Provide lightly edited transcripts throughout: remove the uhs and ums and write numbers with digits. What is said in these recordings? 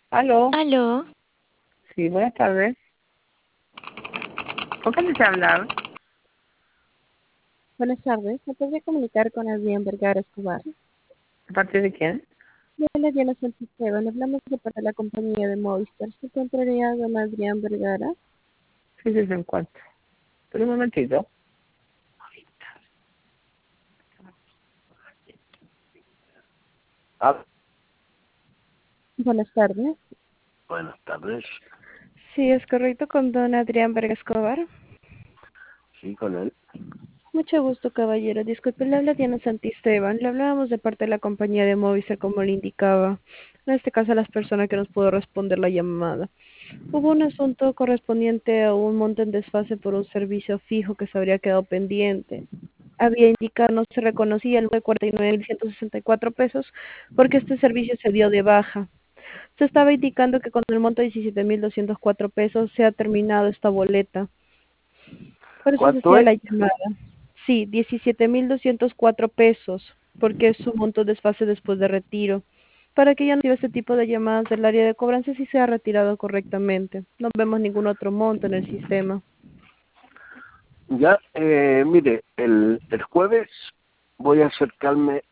Aló, Aló, sí, buenas tardes. ¿Con quién desea hablar? Buenas tardes, ¿me podría comunicar con Adrián Vergara Escobar? ¿De parte de quién? Yo le Diana Santisteban, hablamos de parte de la compañía de Movistar. ¿Se encontraría don Adrián Vergara? Sí, sí, se encuentra. Pero un momentito. Ah, Buenas tardes. Buenas tardes, Sí, es correcto, con don Adrián Vergara Escobar. sí, con él. Mucho gusto, caballero. Disculpe, le habla Diana Santisteban. Le hablábamos de parte de la compañía de Movistar, como le indicaba. En este caso, a las personas que nos pudo responder la llamada. Hubo un asunto correspondiente a un monto en desfase por un servicio fijo que se habría quedado pendiente. Había indicado, no se reconocía el de 49.164 pesos porque este servicio se dio de baja. Se estaba indicando que con el monto de 17.204 pesos se ha terminado esta boleta. Por eso se ¿Cuánto hacía es? la llamada. Sí, 17.204 pesos, porque es su monto desfase después de retiro. Para que ya no reciba este tipo de llamadas del área de cobranza si se ha retirado correctamente. No vemos ningún otro monto en el sistema. Ya, mire, el jueves voy a acercarme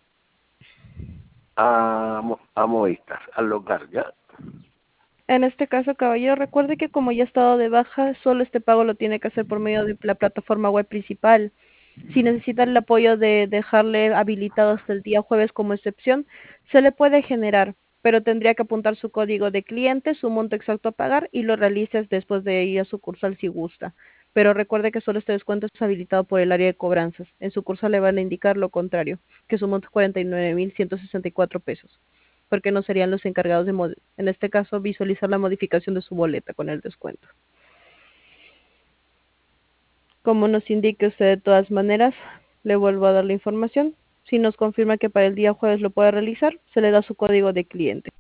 a Movistar, al local, ¿ya? En este caso, caballero, recuerde que como ya ha estado de baja, solo este pago lo tiene que hacer por medio de la plataforma web principal. Si necesita el apoyo de dejarle habilitado hasta el día jueves como excepción, se le puede generar, pero tendría que apuntar su código de cliente, su monto exacto a pagar y lo realices después de ir a sucursal si gusta. Pero recuerde que solo este descuento es habilitado por el área de cobranzas. En sucursal le van a indicar lo contrario, que su monto es 49.164 pesos, porque no serían los encargados de, en este caso, visualizar la modificación de su boleta con el descuento. Como nos indique usted de todas maneras, le vuelvo a dar la información. Si nos confirma que para el día jueves lo puede realizar, se le da su código de cliente.